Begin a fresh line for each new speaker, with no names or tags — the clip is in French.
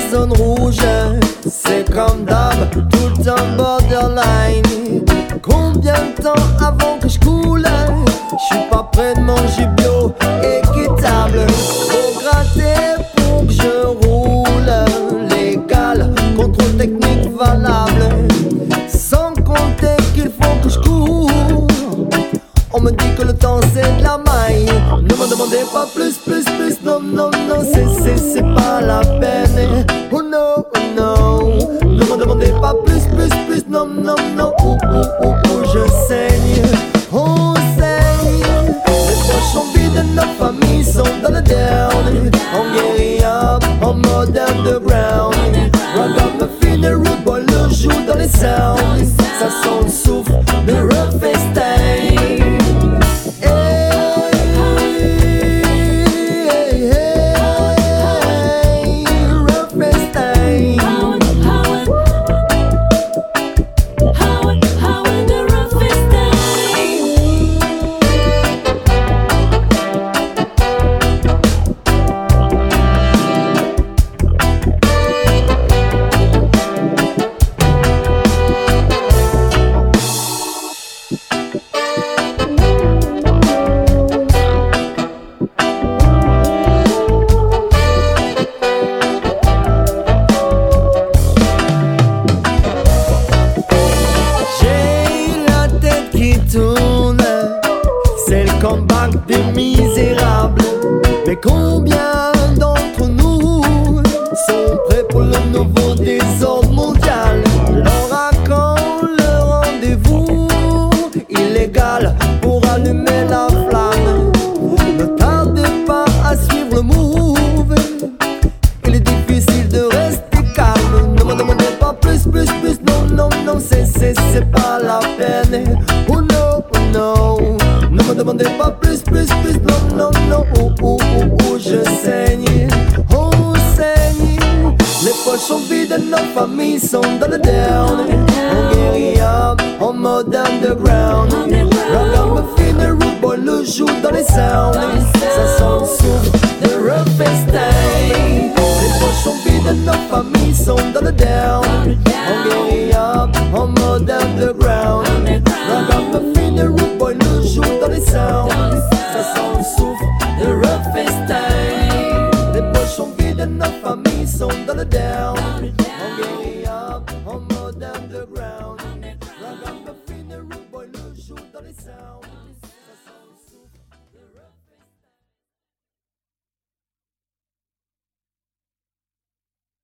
zone rouge, c'est comme d'hab, tout le temps borderline. Combien de temps avant que je coule? Je suis pas prêt de manger bio, équitable. Faut gratter pour que je roule. Légal, contrôle technique valable. Sans compter qu'il faut que je cours. On me dit que le temps c'est de la maille. Ne me demandez pas plus, plus, plus. Non, non, non, c'est pas la peine. Oh no, oh no. Ne me demandez pas plus, plus, plus. Non, non, non. Je saigne. On saigne. Les poches sont vides, nos familles sont dans le down. En guérilla, en mode underground. Ragamuffin et rude boy le jouent dans les sounds. Ça sent le souffle de Rough Style. C'est le comeback des misérables. Mais combien d'entre nous sont prêts pour le nouveau désordre mondial? Leur accorde le rendez-vous illégal pour allumer la flamme. Ne tardez pas à suivre le move. Il est difficile de rester calme. Ne me demandez pas plus, plus, plus. Non, non, non, c'est pas la peine. Oh no, oh no. Ne me demandez pas plus, plus, plus. Non, non, non. Je saigne. On saigne. Les poches sont vides, nos familles sont dans le down. En guérilla, en mode underground. Ragamuffin et rude boy le jouent dans les sounds. Ça sent le souffle de Rough Style. Les poches sont vides, nos familles sont dans le down. En guérilla, en mode underground. Ragamuffin et rude boy le jouent dans les sounds. Ça sent le souffle de Rough Style. Les poches sont vides, nos familles sont dans le down.